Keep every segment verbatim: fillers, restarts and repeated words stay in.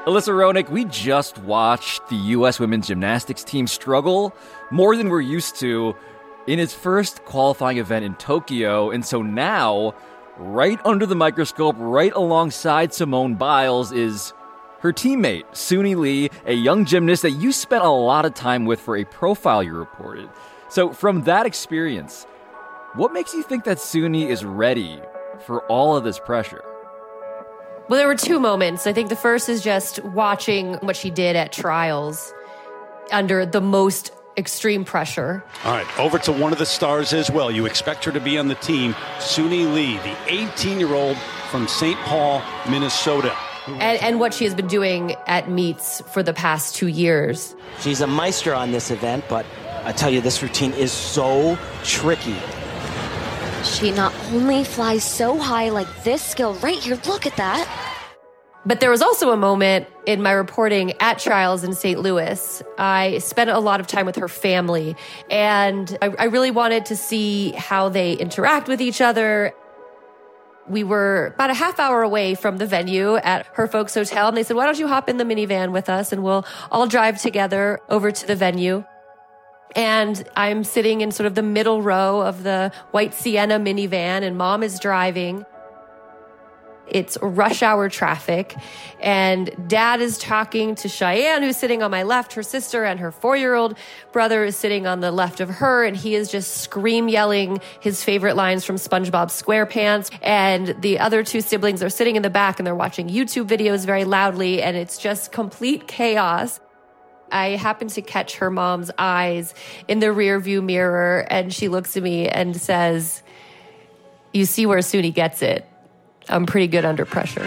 Alyssa Roenick, we just watched the U S women's gymnastics team struggle more than we're used to in its first qualifying event in Tokyo. And so now, right under the microscope, right alongside Simone Biles, is her teammate, Suni Lee, a young gymnast that you spent a lot of time with for a profile you reported. So from that experience, what makes you think that Suni is ready for all of this pressure? Well, there were two moments. I think the first is just watching what she did at trials under the most extreme pressure. All right, over to one of the stars as well. You expect her to be on the team, Suni Lee, the eighteen-year-old from Saint Paul, Minnesota. And, and what she has been doing at meets for the past two years. She's a maestro on this event, but I tell you, this routine is so tricky. She not only flies so high like this skill right here, look at that. But there was also a moment in my reporting at trials in Saint Louis. I spent a lot of time with her family, and I, I really wanted to see how they interact with each other. We were about a half hour away from the venue at her folks' hotel, and they said, why don't you hop in the minivan with us, and we'll all drive together over to the venue. And I'm sitting in sort of the middle row of the white Sienna minivan, and Mom is driving. It's rush hour traffic, and Dad is talking to Cheyenne, who's sitting on my left, her sister, and her four-year-old brother is sitting on the left of her, and he is just scream yelling his favorite lines from SpongeBob SquarePants. And the other two siblings are sitting in the back, and they're watching YouTube videos very loudly, and it's just complete chaos. I happen to catch her mom's eyes in the rearview mirror, and she looks at me and says, you see where Suni gets it. I'm pretty good under pressure.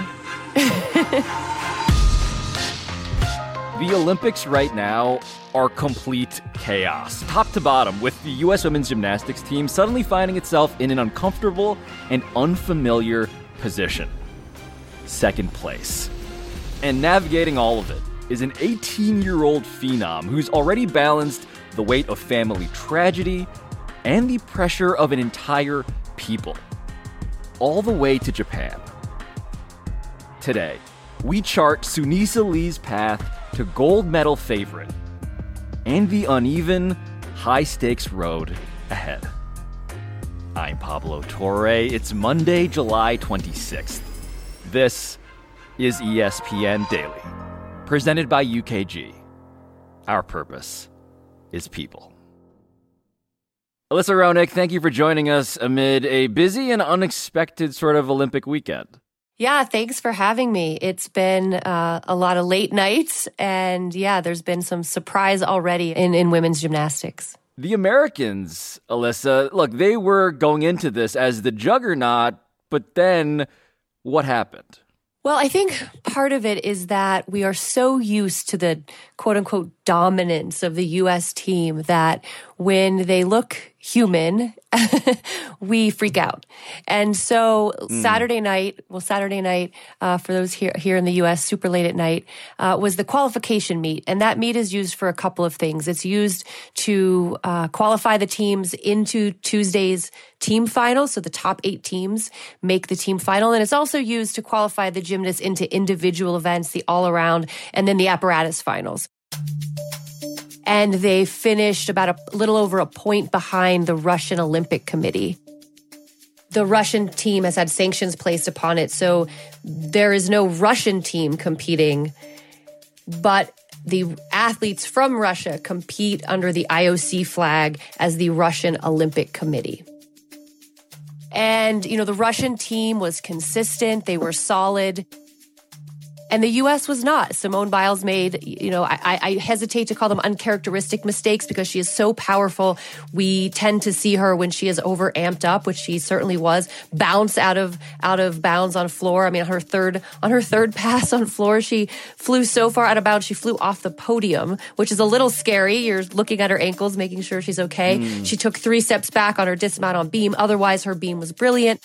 The Olympics right now are complete chaos, top to bottom, with the U S women's gymnastics team suddenly finding itself in an uncomfortable and unfamiliar position. Second place. And navigating all of it is an eighteen-year-old phenom who's already balanced the weight of family tragedy and the pressure of an entire people, all the way to Japan. Today, we chart Sunisa Lee's path to gold medal favorite and the uneven, high-stakes road ahead. I'm Pablo Torre. It's Monday, July twenty-sixth. This is E S P N Daily, presented by U K G. Our purpose is people. Alyssa Roenick, thank you for joining us amid a busy and unexpected sort of Olympic weekend. Yeah, thanks for having me. It's been uh, a lot of late nights, and yeah, there's been some surprise already in, in women's gymnastics. The Americans, Alyssa, look, they were going into this as the juggernaut, but then what happened? Well, I think part of it is that we are so used to the quote-unquote dominance of the U S team that when they look human, we freak out. And so mm. Saturday night, well, Saturday night, uh, for those here here in the U S, super late at night, uh, was the qualification meet. And that meet is used for a couple of things. It's used to uh, qualify the teams into Tuesday's team final. So the top eight teams make the team final. And it's also used to qualify the gymnasts into individual events, the all-around, and then the apparatus finals. And they finished about a little over a point behind the Russian Olympic Committee. The Russian team has had sanctions placed upon it, so there is no Russian team competing, but the athletes from Russia compete under the I O C flag as the Russian Olympic Committee. And, you know, the Russian team was consistent. They were solid. And the U S was not. Simone Biles made, you know, I, I hesitate to call them uncharacteristic mistakes because she is so powerful. We tend to see her when she is over amped up, which she certainly was, bounce out of out of bounds on floor. I mean, on her third on her third pass on floor, she flew so far out of bounds, she flew off the podium, which is a little scary. You're looking at her ankles, making sure she's okay. Mm. She took three steps back on her dismount on beam. Otherwise, her beam was brilliant.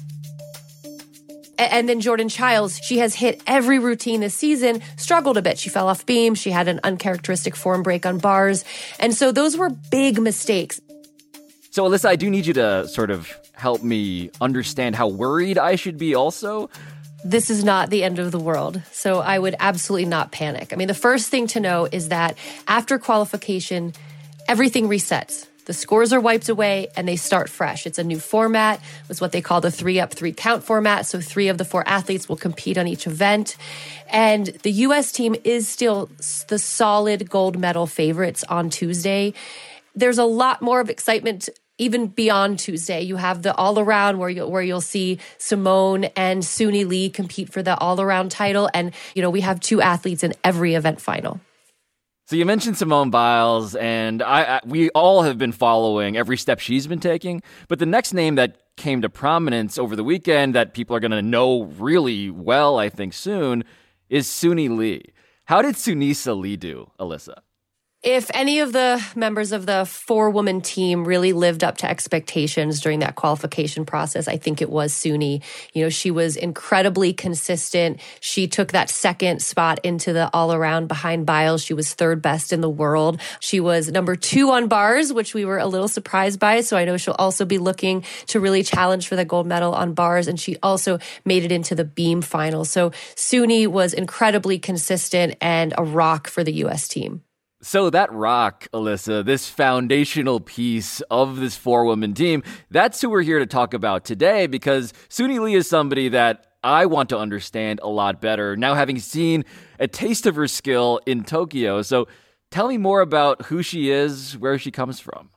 And then Jordan Chiles, she has hit every routine this season, struggled a bit. She fell off beam. She had an uncharacteristic form break on bars. And so those were big mistakes. So, Alyssa, I do need you to sort of help me understand how worried I should be also. this is not the end of the world. So I would absolutely not panic. I mean, the first thing to know is that after qualification, everything resets. The scores are wiped away and they start fresh. It's a new format. It's what they call the three up, three count format. So three of the four athletes will compete on each event. And the U S team is still the solid gold medal favorites on Tuesday. There's a lot more of excitement even beyond Tuesday. You have the all-around where, you, where you'll see Simone and Suni Lee compete for the all-around title. And, you know, we have two athletes in every event final. So you mentioned Simone Biles, and I, I we all have been following every step she's been taking. But the next name that came to prominence over the weekend that people are going to know really well, I think, soon, is Suni Lee. How did Sunisa Lee do, Alyssa? If any of the members of the four-woman team really lived up to expectations during that qualification process, I think it was Suni. You know, she was incredibly consistent. She took that second spot into the all-around behind Biles. She was third best in the world. She was number two on bars, which we were a little surprised by. So I know she'll also be looking to really challenge for the gold medal on bars. And she also made it into the beam final. So Suni was incredibly consistent and a rock for the U S team. So that rock, Alyssa, this foundational piece of this four-woman team, that's who we're here to talk about today, because Suni Lee is somebody that I want to understand a lot better, now having seen a taste of her skill in Tokyo. So tell me more about who she is, where she comes from.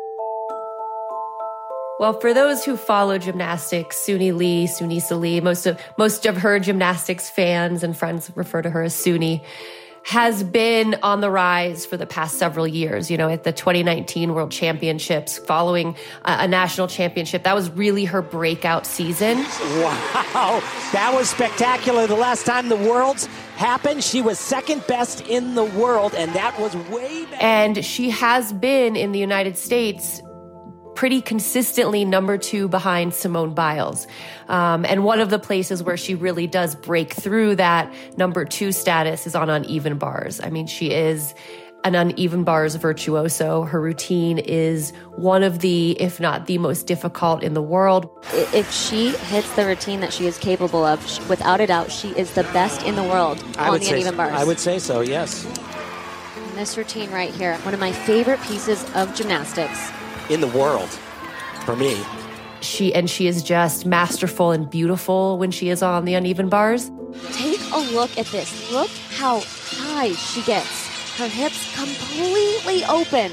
Well, for those who follow gymnastics, Suni Lee, Sunisa Lee, most of, most of her gymnastics fans and friends refer to her as Suni, has been on the rise for the past several years. You know, at the twenty nineteen World Championships, following a, a national championship, that was really her breakout season. Wow, that was spectacular. The last time the Worlds happened, she was second best in the world, and that was way back. And she has been in the United States pretty consistently number two behind Simone Biles. Um, and one of the places where she really does break through that number two status is on uneven bars. I mean, she is an uneven bars virtuoso. Her routine is one of the, if not the most difficult in the world. If she hits the routine that she is capable of, without a doubt, she is the best in the world I on the uneven so. bars. I would say so, yes. And this routine right here, one of my favorite pieces of gymnastics. In the world, for me. She and she is just masterful and beautiful when she is on the uneven bars. Take a look at this. Look how high she gets. Her hips completely open.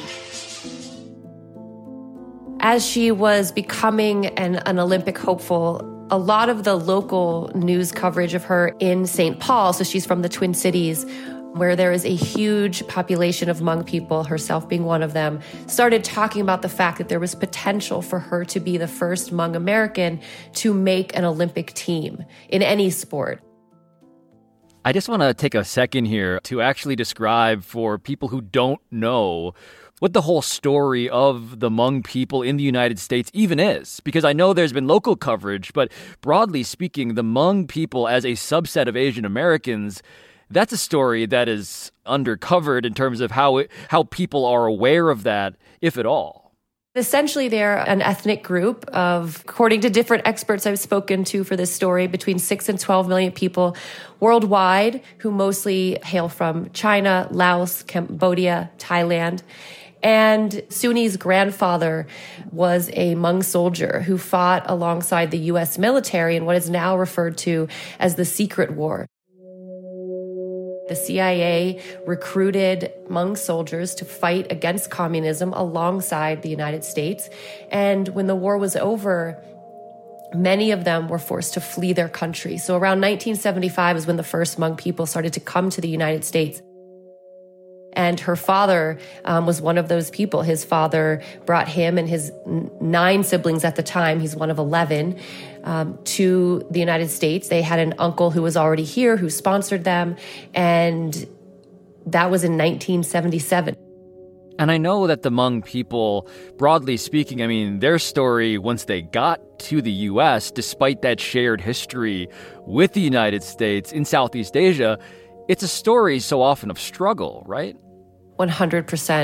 As she was becoming an, an Olympic hopeful, a lot of the local news coverage of her in Saint Paul, so she's from the Twin Cities, where there is a huge population of Hmong people, herself being one of them, started talking about the fact that there was potential for her to be the first Hmong American to make an Olympic team in any sport. I just want to take a second here to actually describe for people who don't know what the whole story of the Hmong people in the United States even is. Because I know there's been local coverage, but broadly speaking, the Hmong people as a subset of Asian Americans, that's a story that is undercovered in terms of how it, how people are aware of that, if at all. Essentially, they're an ethnic group of, according to different experts I've spoken to for this story, between six and twelve million people worldwide who mostly hail from China, Laos, Cambodia, Thailand. And Suni's grandfather was a Hmong soldier who fought alongside the U S military in what is now referred to as the Secret War. The C I A recruited Hmong soldiers to fight against communism alongside the United States. And when the war was over, many of them were forced to flee their country. So around nineteen seventy-five is when the first Hmong people started to come to the United States. And her father um, was one of those people. His father brought him and his n- nine siblings at the time, he's one of eleven, um, to the United States. They had an uncle who was already here who sponsored them. And that was in nineteen seventy-seven. And I know that the Hmong people, broadly speaking, I mean, their story once they got to the U S, despite that shared history with the United States in Southeast Asia, it's a story so often of struggle, right? one hundred percent.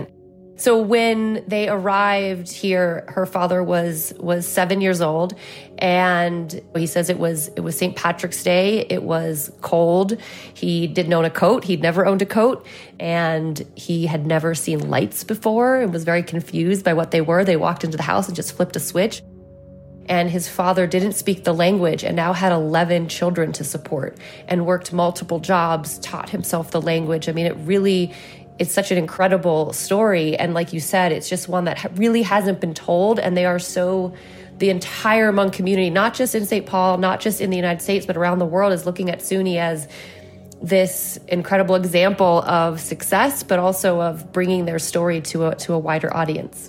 So when they arrived here, her father was was seven years old, and he says it was it was Saint Patrick's Day. It was cold. He didn't own a coat. He'd never owned a coat, and he had never seen lights before and was very confused by what they were. They walked into the house and just flipped a switch. And his father didn't speak the language and now had eleven children to support and worked multiple jobs, taught himself the language. I mean, it really... It's such an incredible story. And like you said, it's just one that really hasn't been told. And they are so, the entire Hmong community, not just in Saint Paul, not just in the United States, but around the world, is looking at Suni as this incredible example of success, but also of bringing their story to a, to a wider audience.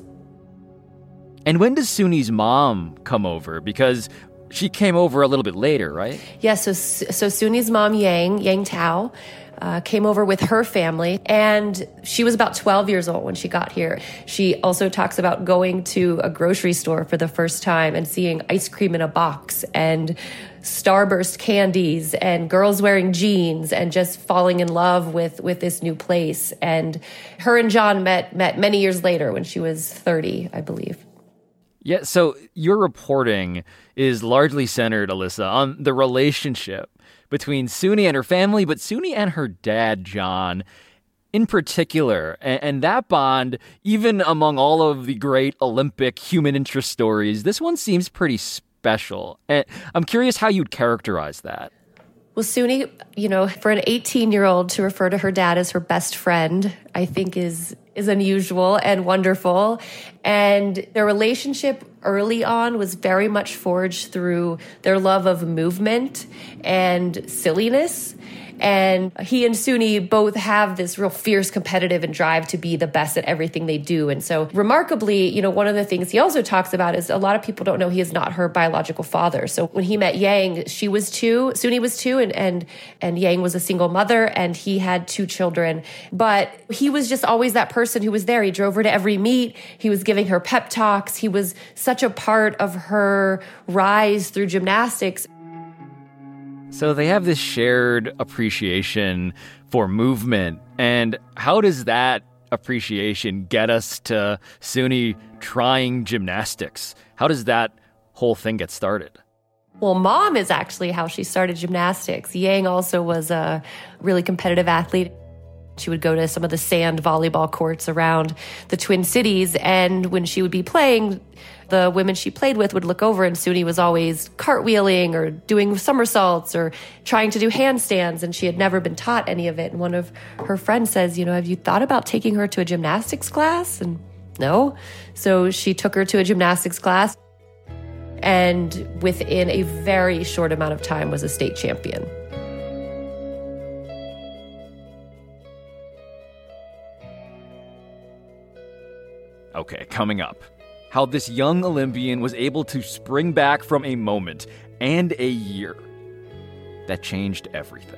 And when does Suni's mom come over? Because she came over a little bit later, right? Yeah, so, so Suni's mom, Yang, Yang Tao, Uh, came over with her family, and she was about twelve years old when she got here. She also talks about going to a grocery store for the first time and seeing ice cream in a box and Starburst candies and girls wearing jeans and just falling in love with, with this new place. And her and John met, met many years later when she was thirty, I believe. Yeah, so your reporting is largely centered, Alyssa, on the relationship between Suni and her family, but Suni and her dad, John, in particular. And, and that bond, even among all of the great Olympic human interest stories, this one seems pretty special. And I'm curious how you'd characterize that. Well, Suni, you know, for an eighteen-year-old to refer to her dad as her best friend, I think is is unusual and wonderful. And their relationship early on was very much forged through their love of movement and silliness. And he and Suni both have this real fierce competitive and drive to be the best at everything they do. And so remarkably, you know, one of the things he also talks about is a lot of people don't know he is not her biological father. So when he met Yang, she was two, Suni was two, and, and, and Yang was a single mother, and he had two children. But he was just always that person who was there. He drove her to every meet. He was giving her pep talks. He was such a part of her rise through gymnastics. So they have this shared appreciation for movement. And how does that appreciation get us to Suni trying gymnastics? How does that whole thing get started? Well, mom is actually how she started gymnastics. Yang also was a really competitive athlete. She would go to some of the sand volleyball courts around the Twin Cities, and when she would be playing, the women she played with would look over, and Suni was always cartwheeling or doing somersaults or trying to do handstands, and she had never been taught any of it. And one of her friends says, you know, have you thought about taking her to a gymnastics class? And no. So she took her to a gymnastics class, and within a very short amount of time was a state champion. Okay, coming up, how this young Olympian was able to spring back from a moment and a year that changed everything.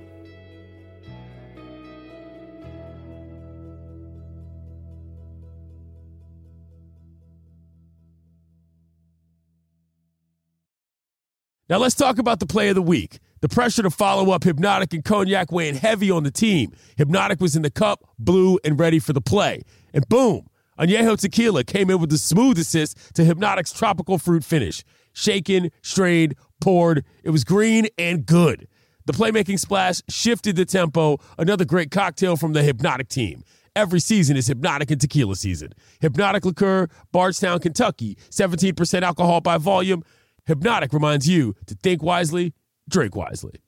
Now let's talk about the play of the week. The pressure to follow up Hypnotic and Cognac weighing heavy on the team. Hypnotic was in the cup, blue, and ready for the play. And boom, Añejo Tequila came in with the smooth assist to Hypnotic's tropical fruit finish. Shaken, strained, poured. It was green and good. The playmaking splash shifted the tempo. Another great cocktail from the Hypnotic team. Every season is Hypnotic and Tequila season. Hypnotic Liqueur, Bardstown, Kentucky. seventeen percent alcohol by volume. Hypnotic reminds you to think wisely, drink wisely.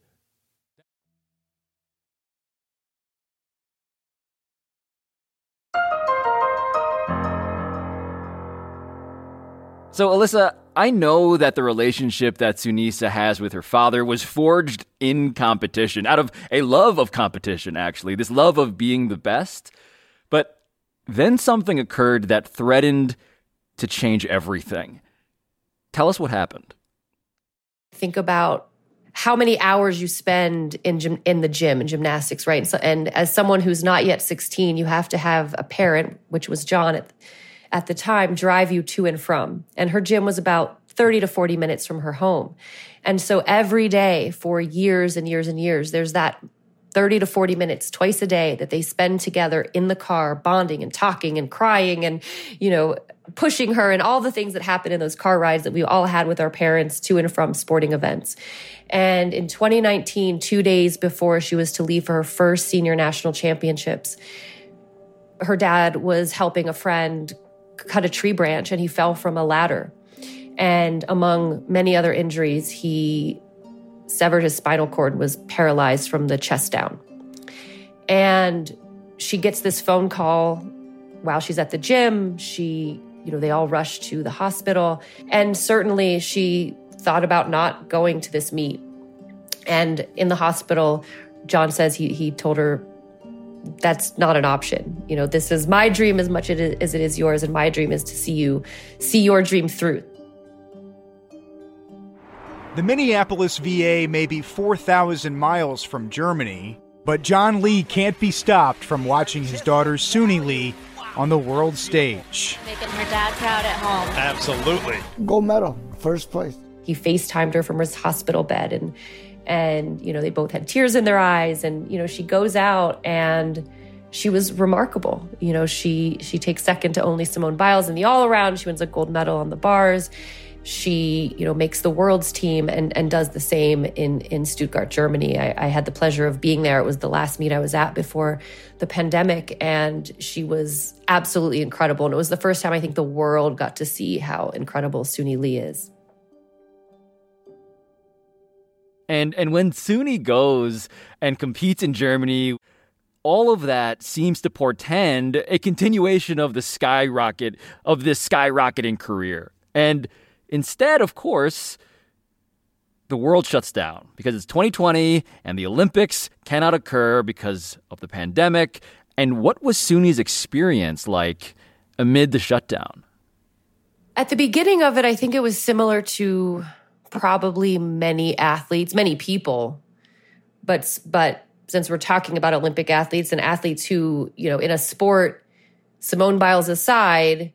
So, Alyssa, I know that the relationship that Sunisa has with her father was forged in competition, out of a love of competition, actually, this love of being the best. But then something occurred that threatened to change everything. Tell us what happened. Think about how many hours you spend in gym, in the gym, in gymnastics, right? And, so, and as someone who's not yet sixteen, you have to have a parent, which was John at at the time, drive you to and from. And her gym was about thirty to forty minutes from her home. And so every day for years and years and years, there's that thirty to forty minutes twice a day that they spend together in the car, bonding and talking and crying and, you know, pushing her and all the things that happen in those car rides that we all had with our parents to and from sporting events. And in twenty nineteen, two days before she was to leave for her first senior national championships, her dad was helping a friend cut a tree branch and he fell from a ladder. And among many other injuries, he severed his spinal cord, was paralyzed from the chest down. And she gets this phone call while she's at the gym. She, you know, they all rush to the hospital. And certainly she thought about not going to this meet. And in the hospital, John says he he told her, that's not an option. You know, this is my dream as much as it is yours, and my dream is to see you, see your dream through. The Minneapolis V A may be four thousand miles from Germany, but John Lee can't be stopped from watching his daughter Suni Lee on the world stage. Making her dad proud at home. Absolutely. Gold medal, first place. He FaceTimed her from his hospital bed, and and you know, they both had tears in their eyes, and you know, she goes out and she was remarkable. You know, she she takes second to only Simone Biles in the all-around. She wins a gold medal on the bars. She, you know, makes the world's team and, and does the same in, in Stuttgart, Germany. I, I had the pleasure of being there. It was the last meet I was at before the pandemic, and she was absolutely incredible. And it was the first time I think the world got to see how incredible Suni Lee is. And and when Suni goes and competes in Germany, all of that seems to portend a continuation of the skyrocket, of this skyrocketing career. And instead, of course, the world shuts down because it's twenty twenty and the Olympics cannot occur because of the pandemic. And what was Suni's experience like amid the shutdown? At the beginning of it, I think it was similar to probably many athletes, many people. But, but since we're talking about Olympic athletes and athletes who, you know, in a sport, Simone Biles aside,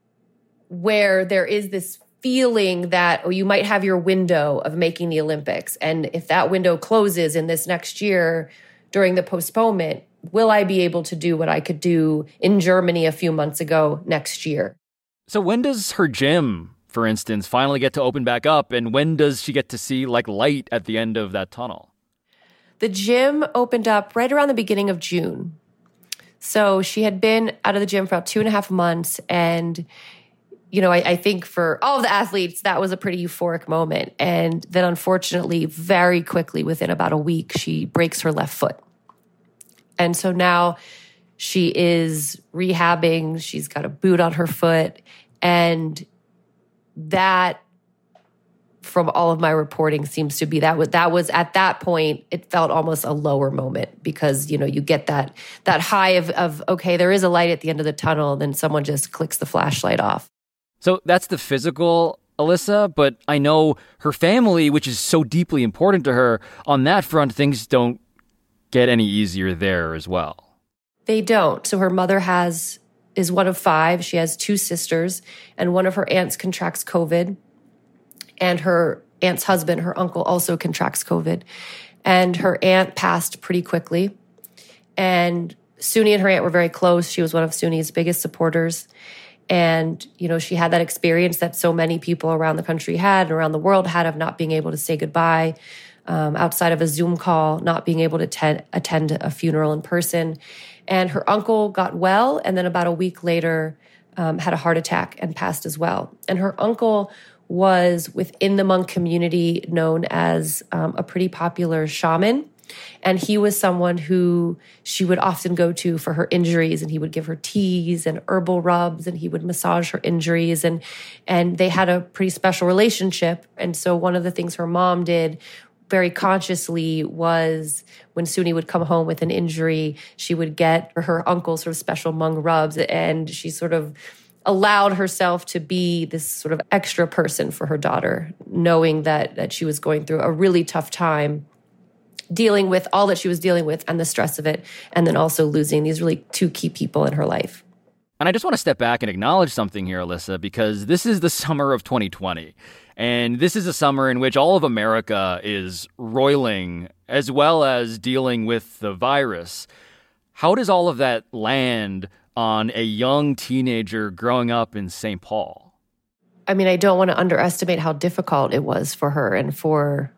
where there is this feeling that, oh, you might have your window of making the Olympics. And if that window closes in this next year during the postponement, will I be able to do what I could do in Germany a few months ago next year? So when does her gym, for instance, finally get to open back up? And when does she get to see like light at the end of that tunnel? The gym opened up right around the beginning of June. So she had been out of the gym for about two and a half months. And you know, I, I think for all of the athletes, that was a pretty euphoric moment. And then unfortunately, very quickly, within about a week, she breaks her left foot. And so now she is rehabbing. She's got a boot on her foot. And that, from all of my reporting, seems to be that was, that was at that point, it felt almost a lower moment because, you know, you get that that high of, of, okay, there is a light at the end of the tunnel. And then someone just clicks the flashlight off. So that's the physical, Alyssa, but I know her family, which is so deeply important to her, on that front, things don't get any easier there as well. They don't. So her mother has is one of five. She has two sisters, and one of her aunts contracts COVID. And her aunt's husband, her uncle, also contracts COVID. And her aunt passed pretty quickly. And Suni and her aunt were very close. She was one of Suni's biggest supporters. And, you know, she had that experience that so many people around the country had and around the world had of not being able to say goodbye um, outside of a Zoom call, not being able to te- attend a funeral in person. And her uncle got well, and then about a week later um, had a heart attack and passed as well. And her uncle was within the Hmong community known as um, a pretty popular shaman. And he was someone who she would often go to for her injuries, and he would give her teas and herbal rubs, and he would massage her injuries. And, and they had a pretty special relationship. And so one of the things her mom did very consciously was when Suni would come home with an injury, she would get her uncle's sort of special Hmong rubs, and she sort of allowed herself to be this sort of extra person for her daughter, knowing that that she was going through a really tough time dealing with all that she was dealing with and the stress of it, and then also losing these really two key people in her life. And I just want to step back and acknowledge something here, Alyssa, because this is the summer of twenty twenty. And this is a summer in which all of America is roiling as well as dealing with the virus. How does all of that land on a young teenager growing up in Saint Paul? I mean, I don't want to underestimate how difficult it was for her and for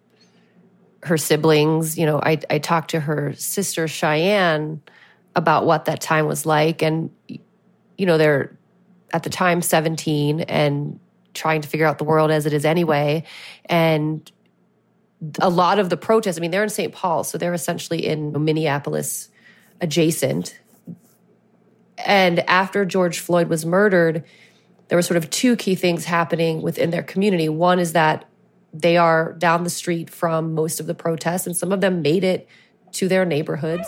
her siblings. You know, I, I talked to her sister, Cheyenne, about what that time was like. And, you know, they're at the time seventeen and trying to figure out the world as it is anyway. And a lot of the protests, I mean, they're in Saint Paul, so they're essentially in Minneapolis adjacent. And after George Floyd was murdered, there were sort of two key things happening within their community. One is that they are down the street from most of the protests, and some of them made it to their neighborhoods.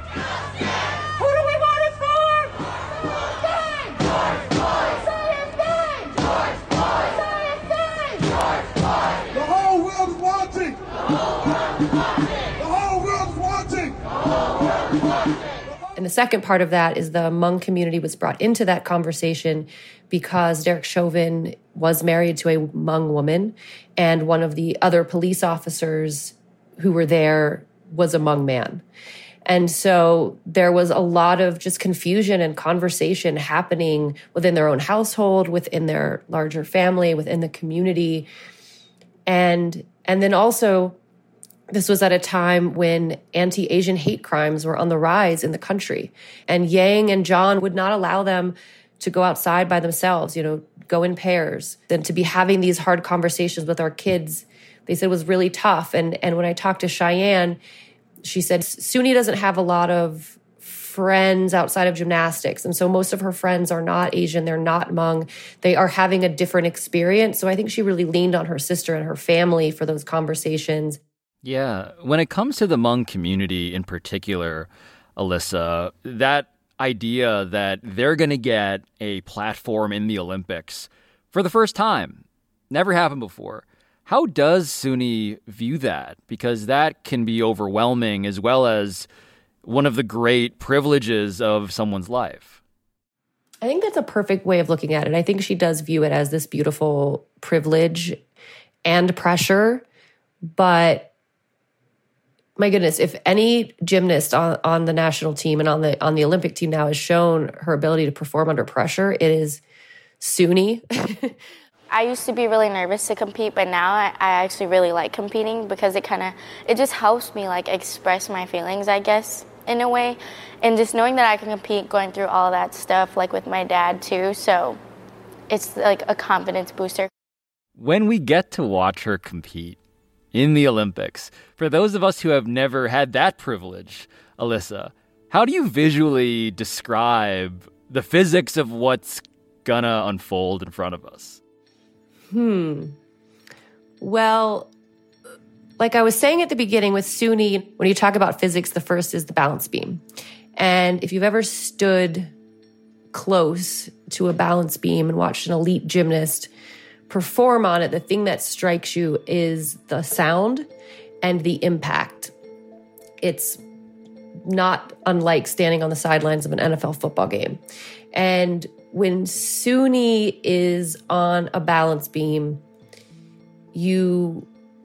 Who do we want it for? George Floyd! Science Bank! George Floyd! Science Bank! George Floyd! The whole world's watching! The whole world's watching! The whole world's watching! And the second part of that is the Hmong community was brought into that conversation because Derek Chauvin was married to a Hmong woman, and one of the other police officers who were there was a Hmong man. And so there was a lot of just confusion and conversation happening within their own household, within their larger family, within the community. And, and then also, this was at a time when anti-Asian hate crimes were on the rise in the country. And Yang and John would not allow them to go outside by themselves, you know, go in pairs. And to be having these hard conversations with our kids, they said was really tough. And, and when I talked to Cheyenne, she said Suni doesn't have a lot of friends outside of gymnastics. And so most of her friends are not Asian. They're not Hmong. They are having a different experience. So I think she really leaned on her sister and her family for those conversations. Yeah. When it comes to the Hmong community in particular, Alyssa, that idea that they're going to get a platform in the Olympics for the first time, never happened before. How does Suni view that? Because that can be overwhelming as well as one of the great privileges of someone's life. I think that's a perfect way of looking at it. I think she does view it as this beautiful privilege and pressure. But my goodness, if any gymnast on, on the national team and on the on the Olympic team now has shown her ability to perform under pressure, it is Suni. I used to be really nervous to compete, but now I, I actually really like competing because it kind of, it just helps me like express my feelings, I guess, in a way. And just knowing that I can compete, going through all that stuff, like with my dad too. So it's like a confidence booster. When we get to watch her compete in the Olympics, for those of us who have never had that privilege, Alyssa, how do you visually describe the physics of what's gonna unfold in front of us? Hmm. Well, like I was saying at the beginning with Suni, when you talk about physics, the first is the balance beam. And if you've ever stood close to a balance beam and watched an elite gymnast perform on it, the thing that strikes you is the sound and the impact. It's not unlike standing on the sidelines of an N F L football game. And when Suni is on a balance beam, you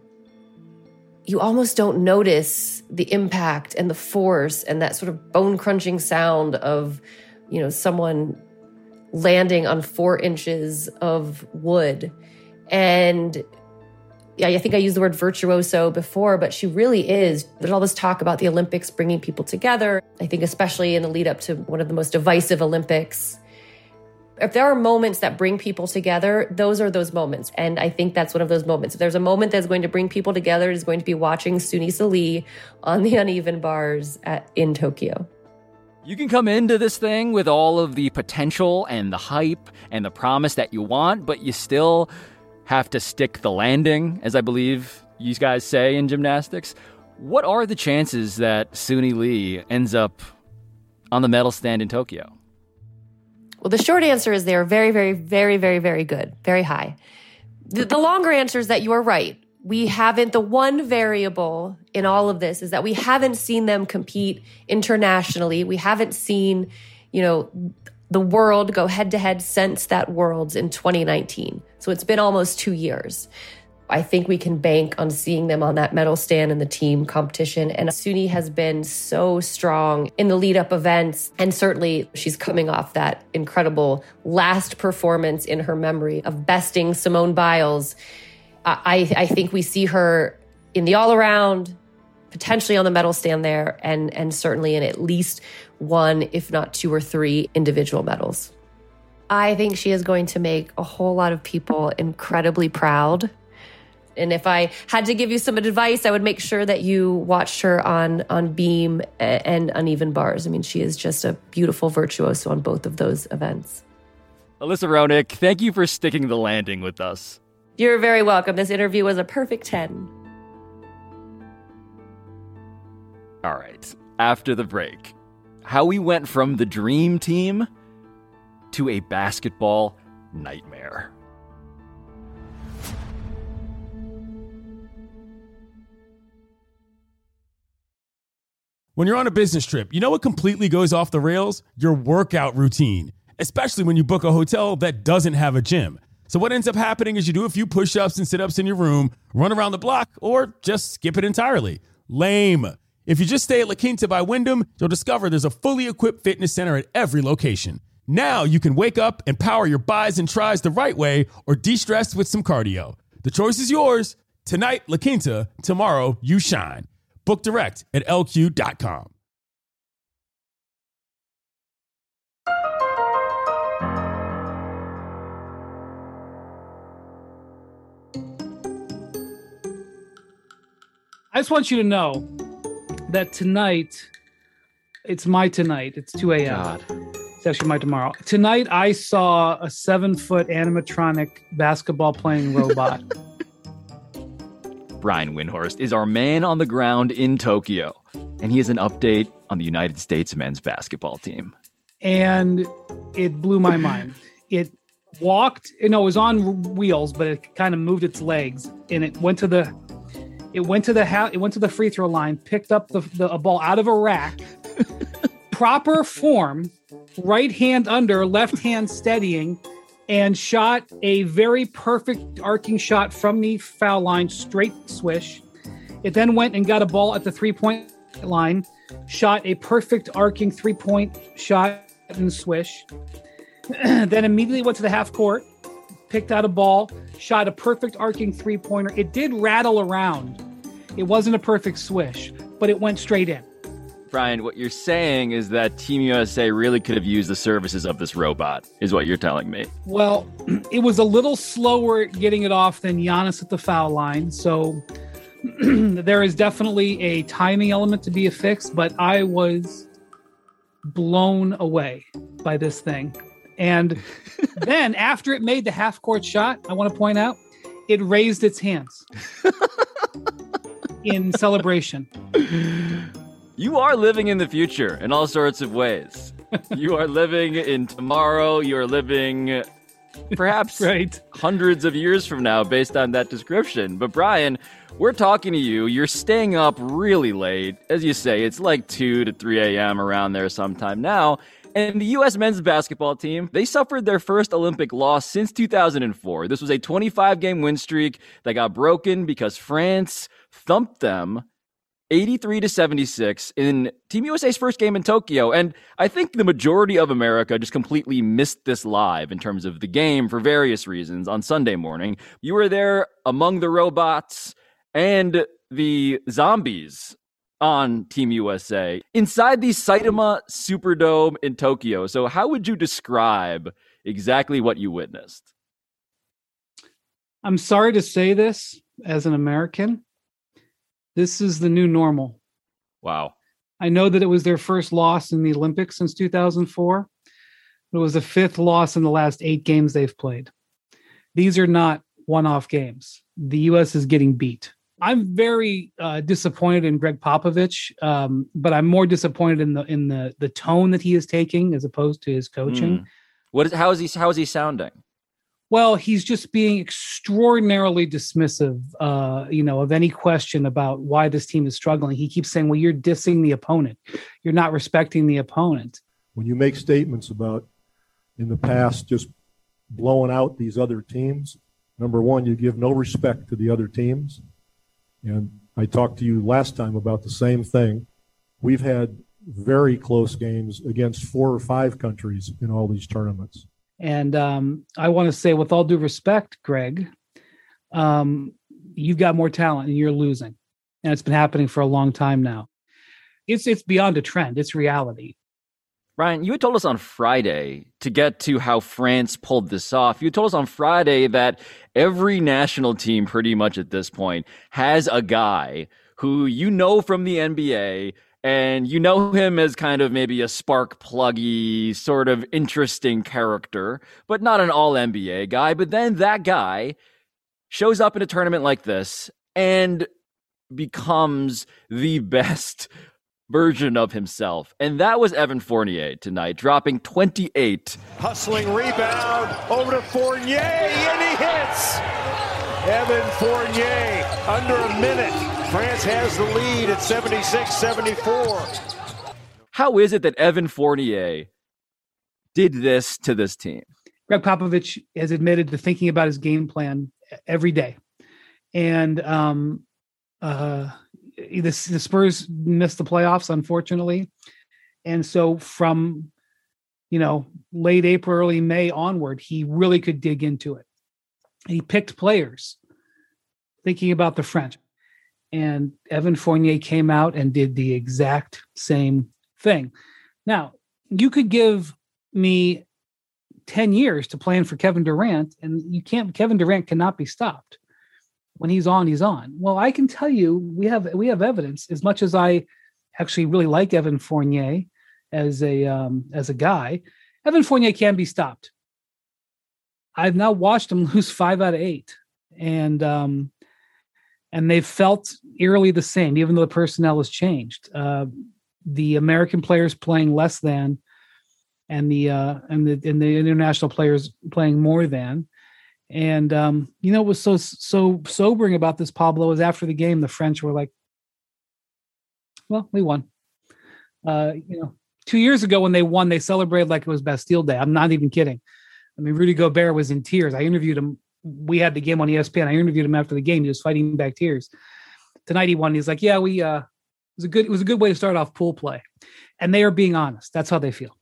you almost don't notice the impact and the force and that sort of bone-crunching sound of, you know, someone landing on four inches of wood. And yeah, I think I used the word virtuoso before, but she really is. There's all this talk about the Olympics bringing people together. I think especially in the lead up to one of the most divisive Olympics. If there are moments that bring people together, those are those moments. And I think that's one of those moments. If there's a moment that's going to bring people together, it is going to be watching Suni Salee on the uneven bars at, in Tokyo. You can come into this thing with all of the potential and the hype and the promise that you want, but you still have to stick the landing, as I believe you guys say in gymnastics. What are the chances that Suni Lee ends up on the medal stand in Tokyo? Well, the short answer is they are very, very, very, very, very good, very high. The, the longer answer is that you are right. We haven't, the one variable in all of this is that we haven't seen them compete internationally. We haven't seen, you know, the World go head-to-head since that Worlds in twenty nineteen. So it's been almost two years. I think we can bank on seeing them on that medal stand in the team competition. And Suni has been so strong in the lead-up events. And certainly she's coming off that incredible last performance in her memory of besting Simone Biles. I, I think we see her in the all-around, potentially on the medal stand there, and, and certainly in at least one, if not two or three individual medals. I think she is going to make a whole lot of people incredibly proud. And if I had to give you some advice, I would make sure that you watched her on, on beam and uneven bars. I mean, she is just a beautiful virtuoso on both of those events. Alyssa Raonic, thank you for sticking the landing with us. You're very welcome. This interview was a perfect ten. All right, after the break, how we went from the dream team to a basketball nightmare. When you're on a business trip, you know what completely goes off the rails? Your workout routine, especially when you book a hotel that doesn't have a gym. So what ends up happening is you do a few push-ups and sit-ups in your room, run around the block, or just skip it entirely. Lame. If you just stay at La Quinta by Wyndham, you'll discover there's a fully equipped fitness center at every location. Now you can wake up and power your buys and tries the right way or de-stress with some cardio. The choice is yours. Tonight, La Quinta. Tomorrow, you shine. Book direct at L Q dot com. I just want you to know that tonight, it's my tonight. It's two a.m. God. It's actually my tomorrow. Tonight, I saw a seven-foot animatronic basketball-playing robot. Brian Windhorst is our man on the ground in Tokyo, and he has an update on the United States men's basketball team. And it blew my mind. It walked, you know, it was on wheels, but it kind of moved its legs, and it went to the, it went to the, ha- it went to the free throw line, picked up the, the a ball out of a rack, proper form, right hand under, left hand steadying, and shot a very perfect arcing shot from the foul line, straight swish. It then went and got a ball at the three-point line, shot a perfect arcing three-point shot and swish. Then immediately went to the half court, picked out a ball, shot a perfect arcing three-pointer. It did rattle around. It wasn't a perfect swish, but it went straight in. Brian, what you're saying is that Team U S A really could have used the services of this robot, is what you're telling me. Well, it was a little slower getting it off than Giannis at the foul line, so there is definitely a timing element to be affixed, but I was blown away by this thing. And then after it made the half-court shot, I want to point out, it raised its hands in celebration. You are living in the future in all sorts of ways. You are living in tomorrow. You are living perhaps right. hundreds of years from now based on that description. But Brian, we're talking to you. You're staying up really late. As you say, it's like two to three a.m. around there sometime now. And the U S men's basketball team, they suffered their first Olympic loss since two thousand four. This was a twenty-five game win streak that got broken because France thumped them eighty-three to seventy-six in Team U S A's first game in Tokyo. And I think the majority of America just completely missed this live in terms of the game for various reasons on Sunday morning. You were there among the robots and the zombies on Team U S A inside the Saitama Superdome in Tokyo. So how would you describe exactly what you witnessed? I'm sorry to say this as an American. This is the new normal. Wow. I know that it was their first loss in the Olympics since two thousand four. It was the fifth loss in the last eight games they've played. These are not one-off games. The U S is getting beat. I'm very uh, disappointed in Greg Popovich, um, but I'm more disappointed in the in the the tone that he is taking as opposed to his coaching. Mm. What is how is he how is he sounding? Well, he's just being extraordinarily dismissive, uh, you know, of any question about why this team is struggling. He keeps saying, well, you're dissing the opponent. You're not respecting the opponent. When you make statements about in the past just blowing out these other teams. Number one, you give no respect to the other teams. And I talked to you last time about the same thing. We've had very close games against four or five countries in all these tournaments. And um, I want to say, with all due respect, Greg, um, you've got more talent and you're losing. And it's been happening for a long time now. It's it's beyond a trend. It's reality. Ryan, you had told us on Friday, to get to how France pulled this off, you told us on Friday that every national team pretty much at this point has a guy who you know from the N B A, and you know him as kind of maybe a spark pluggy, sort of interesting character, but not an all N B A guy. But then that guy shows up in a tournament like this and becomes the best version of himself. And that was Evan Fournier tonight, dropping twenty-eight. Hustling rebound over to Fournier, and he hits! Evan Fournier, under a minute. France has the lead at seventy-six seventy-four. How is it that Evan Fournier did this to this team? Greg Popovich has admitted to thinking about his game plan every day. And um, uh, the, the Spurs missed the playoffs, unfortunately. And so from, you know, late April, early May onward, he really could dig into it. He picked players thinking about the French. And Evan Fournier came out and did the exact same thing. Now, you could give me ten years to plan for Kevin Durant, and you can't, Kevin Durant cannot be stopped. When he's on, he's on. Well, I can tell you, we have, we have evidence. As much as I actually really like Evan Fournier as a, um, as a guy, Evan Fournier can be stopped. I've now watched him lose five out of eight. And, um, and they've felt eerily the same, even though the personnel has changed. Uh, the American players playing less than, and the uh, and the and the international players playing more than. And um, you know what was so so sobering about this, Pablo, is after the game, the French were like, "Well, we won." Uh, you know, two years ago when they won, they celebrated like it was Bastille Day. I'm not even kidding. I mean, Rudy Gobert was in tears. I interviewed him. We had the game on E S P N. I interviewed him after the game. He was fighting back tears. Tonight he won. He's like, "Yeah, we uh, it was a good it was a good way to start off pool play," and they are being honest. That's how they feel.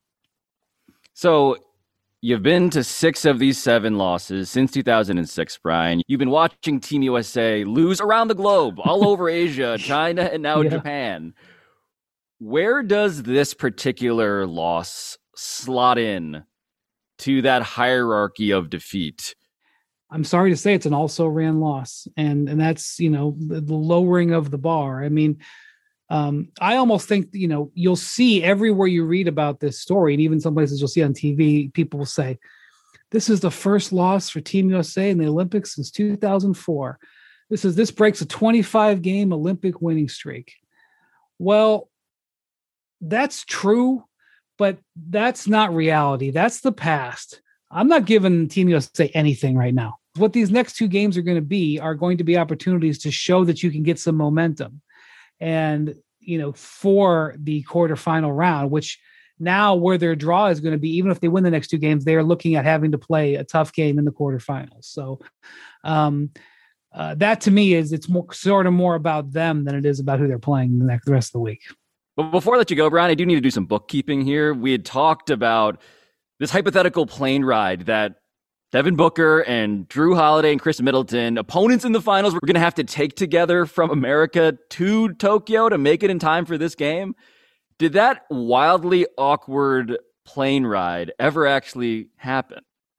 So you've been to six of these seven losses since two thousand six, Brian. You've been watching Team U S A lose around the globe, all over Asia, China, and now Yeah. Japan. Where does this particular loss slot in to that hierarchy of defeat? I'm sorry to say it's an also-ran loss, and and that's, you know, the, the lowering of the bar. I mean, um, I almost think, you know, you'll see everywhere you read about this story, and even some places you'll see on T V, people will say, this is the first loss for Team U S A in the Olympics since two thousand four. This is this breaks a twenty-five game Olympic winning streak. Well, that's true, but that's not reality. That's the past. I'm not giving Team U S A anything right now. What these next two games are going to be are going to be opportunities to show that you can get some momentum. And, you know, for the quarterfinal round, which now where their draw is going to be, even if they win the next two games, they're looking at having to play a tough game in the quarterfinals. So um, uh, that to me is, it's more sort of more about them than it is about who they're playing the, next, the rest of the week. But before I let you go, Brian, I do need to do some bookkeeping here. We had talked about this hypothetical plane ride that Devin Booker and Drew Holiday and Chris Middleton, opponents in the finals, we're going to have to take together from America to Tokyo to make it in time for this game. Did that wildly awkward plane ride ever actually happen?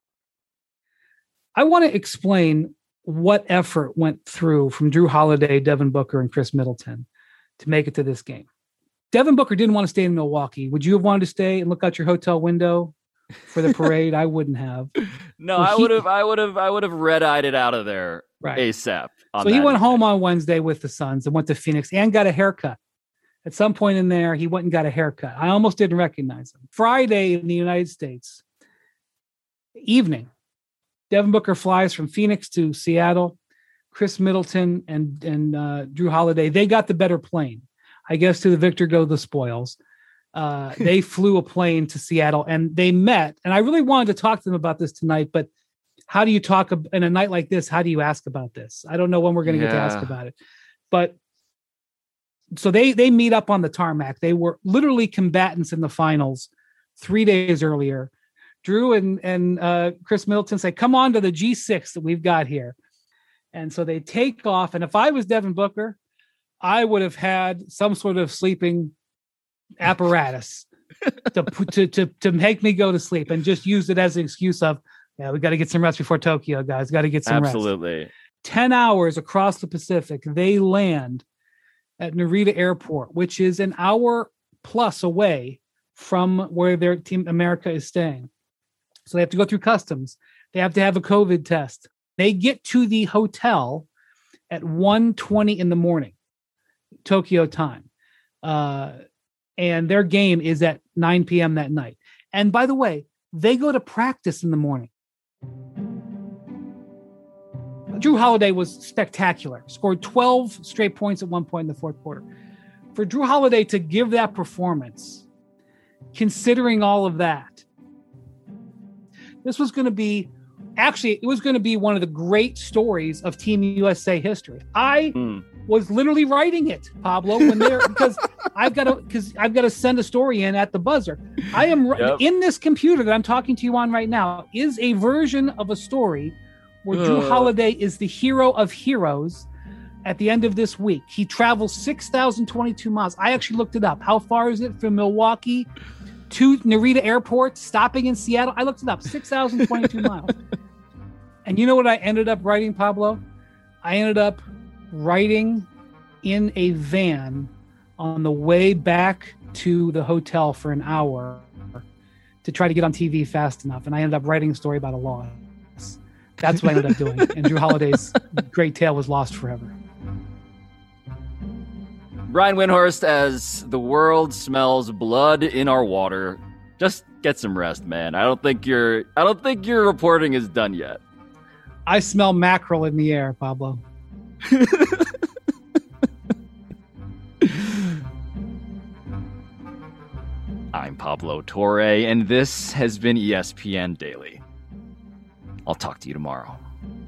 I want to explain what effort went through from Drew Holiday, Devin Booker, and Chris Middleton to make it to this game. Devin Booker didn't want to stay in Milwaukee. Would you have wanted to stay and look out your hotel window for the parade? I wouldn't have. No, Well, I he- would have, I would have, I would have red-eyed it out of there Right. ASAP. on So he that went evening. home on Wednesday with the Suns and went to Phoenix and got a haircut. At some point in there, he went and got a haircut. I almost didn't recognize him. Friday in the United States, evening, Devin Booker flies from Phoenix to Seattle. Chris Middleton and, and uh, Drew Holiday, they got the better plane. I guess to the victor go the spoils. Uh, they flew a plane to Seattle and they met. And I really wanted to talk to them about this tonight, but how do you talk in a night like this? How do you ask about this? I don't know when we're going to yeah. get to ask about it. But so they they meet up on the tarmac. They were literally combatants in the finals three days earlier. Drew and, and uh, Chris Middleton say, come on to the G six that we've got here. And so they take off. And if I was Devin Booker, I would have had some sort of sleeping apparatus to, to, to, to make me go to sleep and just use it as an excuse of, yeah, we got to get some rest before Tokyo, guys. Got to get some Absolutely. rest. ten hours across the Pacific, they land at Narita Airport, which is an hour plus away from where their Team America is staying. So they have to go through customs. They have to have a COVID test. They get to the hotel at one twenty in the morning, Tokyo time. Uh, and their game is at nine p.m. that night. And by the way, they go to practice in the morning. Drew Holiday was spectacular. Scored twelve straight points at one point in the fourth quarter. For Drew Holiday to give that performance, considering all of that, this was going to be, actually, it was going to be one of the great stories of Team U S A history. I mm. was literally writing it, Pablo, when they're because I've got to because I've got to send a story in at the buzzer. I am yep. in this computer that I'm talking to you on right now is a version of a story where Ugh. Drew Holiday is the hero of heroes at the end of this week. He travels six thousand twenty-two miles. I actually looked it up. How far is it from Milwaukee to Narita Airport, stopping in Seattle? I looked it up, six thousand twenty-two miles. And you know what I ended up writing, Pablo? I ended up writing in a van on the way back to the hotel for an hour to try to get on T V fast enough. And I ended up writing a story about a loss. That's what I ended up doing. And Drew Holiday's great tale was lost forever. Brian Windhorst, as the world smells blood in our water, just get some rest, man. I don't think your I don't think your reporting is done yet. I smell mackerel in the air, Pablo. I'm Pablo Torre, and this has been E S P N Daily. I'll talk to you tomorrow.